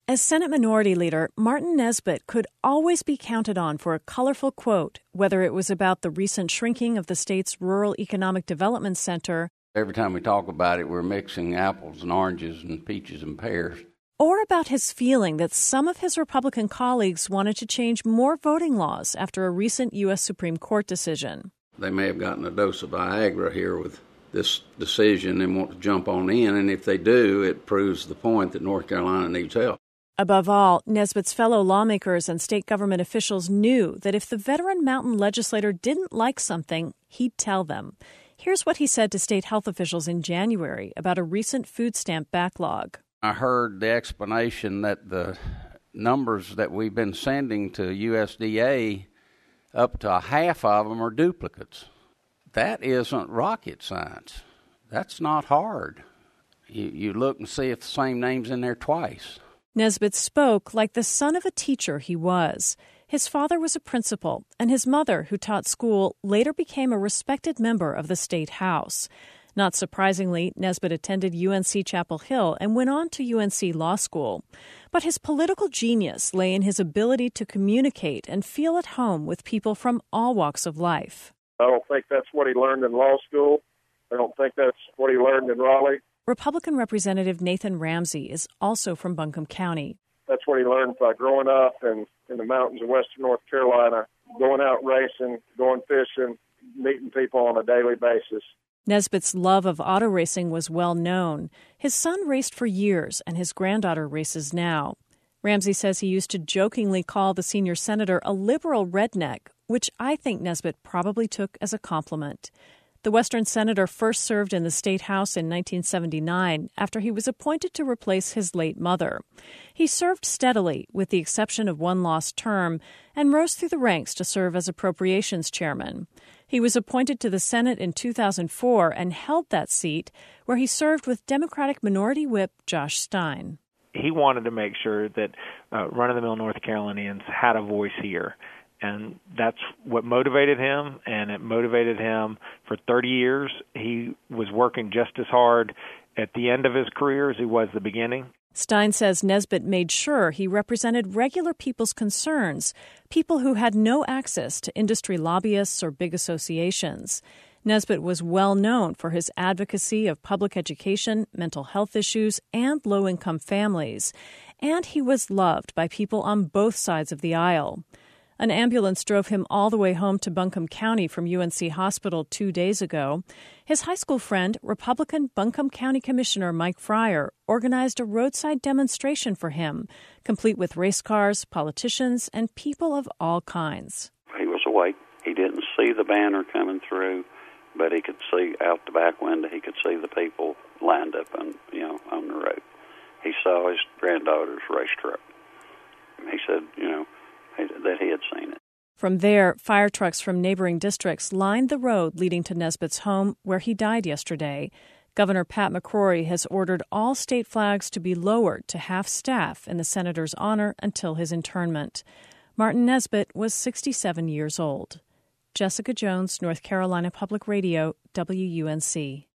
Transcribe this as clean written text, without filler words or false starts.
As Senate Minority Leader, Martin Nesbitt could always be counted on for a colorful quote, whether it was about the recent shrinking of the state's Rural Economic Development Center. Every time we talk about it, we're mixing apples and oranges and peaches and pears. Or about his feeling that some of his Republican colleagues wanted to change more voting laws after a recent U.S. Supreme Court decision. They may have gotten a dose of Viagra here with this decision and want to jump on in, and if they do, it proves the point that North Carolina needs help. Above all, Nesbitt's fellow lawmakers and state government officials knew that if the veteran mountain legislator didn't like something, he'd tell them. Here's what he said to state health officials in January about a recent food stamp backlog. I heard the explanation that the numbers that we've been sending to USDA, up to a half of them are duplicates. That isn't rocket science. That's not hard. You look and see if the same name's in there twice. Nesbitt spoke like the son of a teacher he was. His father was a principal, and his mother, who taught school, later became a respected member of the state house. Not surprisingly, Nesbitt attended UNC Chapel Hill and went on to UNC Law School. But his political genius lay in his ability to communicate and feel at home with people from all walks of life. I don't think that's what he learned in law school. I don't think that's what he learned in Raleigh. Republican Representative Nathan Ramsey is also from Buncombe County. That's what he learned by growing up in the mountains of western North Carolina, going out racing, going fishing, meeting people on a daily basis. Nesbitt's love of auto racing was well known. His son raced for years, and his granddaughter races now. Ramsey says he used to jokingly call the senior senator a liberal redneck, which I think Nesbitt probably took as a compliment. The Western senator first served in the state house in 1979 after he was appointed to replace his late mother. He served steadily, with the exception of one lost term, and rose through the ranks to serve as appropriations chairman. He was appointed to the Senate in 2004 and held that seat, where he served with Democratic Minority Whip Josh Stein. He wanted to make sure that run-of-the-mill North Carolinians had a voice here. And that's what motivated him, and it motivated him for 30 years. He was working just as hard at the end of his career as he was the beginning. Stein says Nesbitt made sure he represented regular people's concerns, people who had no access to industry lobbyists or big associations. Nesbitt was well known for his advocacy of public education, mental health issues, and low-income families. And he was loved by people on both sides of the aisle. An ambulance drove him all the way home to Buncombe County from UNC Hospital 2 days ago. His high school friend, Republican Buncombe County Commissioner Mike Fryer, organized a roadside demonstration for him, complete with race cars, politicians, and people of all kinds. He was awake. He didn't see the banner coming through, but he could see out the back window. He could see the people lined up on the road. He saw his granddaughter's race truck. He said, that he had seen it. From there, fire trucks from neighboring districts lined the road leading to Nesbitt's home, where he died yesterday. Governor Pat McCrory has ordered all state flags to be lowered to half staff in the senator's honor until his internment. Martin Nesbitt was 67 years old. Jessica Jones, North Carolina Public Radio, WUNC.